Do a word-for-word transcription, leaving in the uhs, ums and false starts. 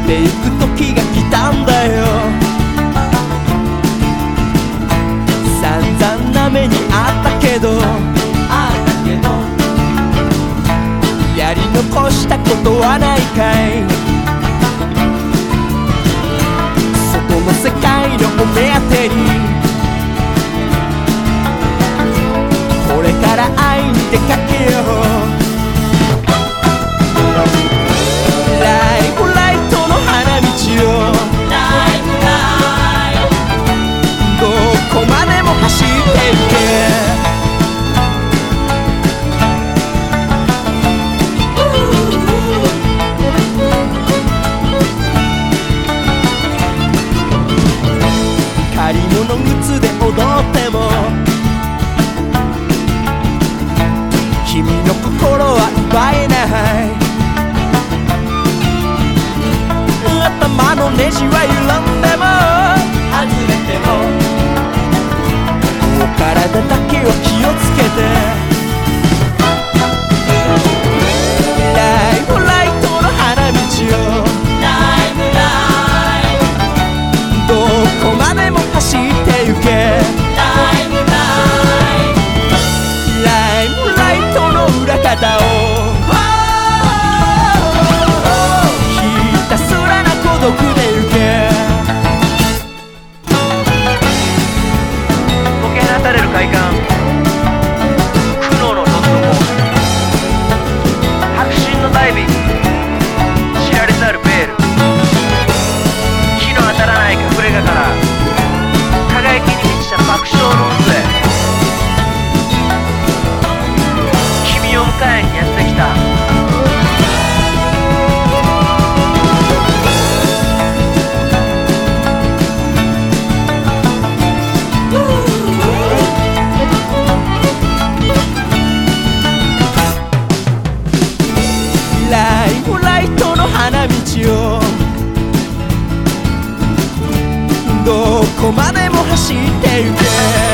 ってゆく時が来たんだよ。散々な目にあったけどあったけどやり残したことはないかい。外の世界のお目当てにこれから会いに出かけよう。ライフライトの花道をどこまでも走ってゆけ。借り物靴で踊っても君の心は奪えない。頭のネジは緩んでも外れてもお体だけは気をつけて。ライフライトの花道をどこまでも走ってゆけ。ライフライトの裏方をひたすらな孤独でゆけ。 解け放たれる快感、苦悩のどっとこ迫真のダイビング、知られざるベール、日の当たらない隠れ家から輝きに満ちた爆笑の渦へ君を迎えにやってきた。 ライフライトの花道をどこまでも走ってゆけ。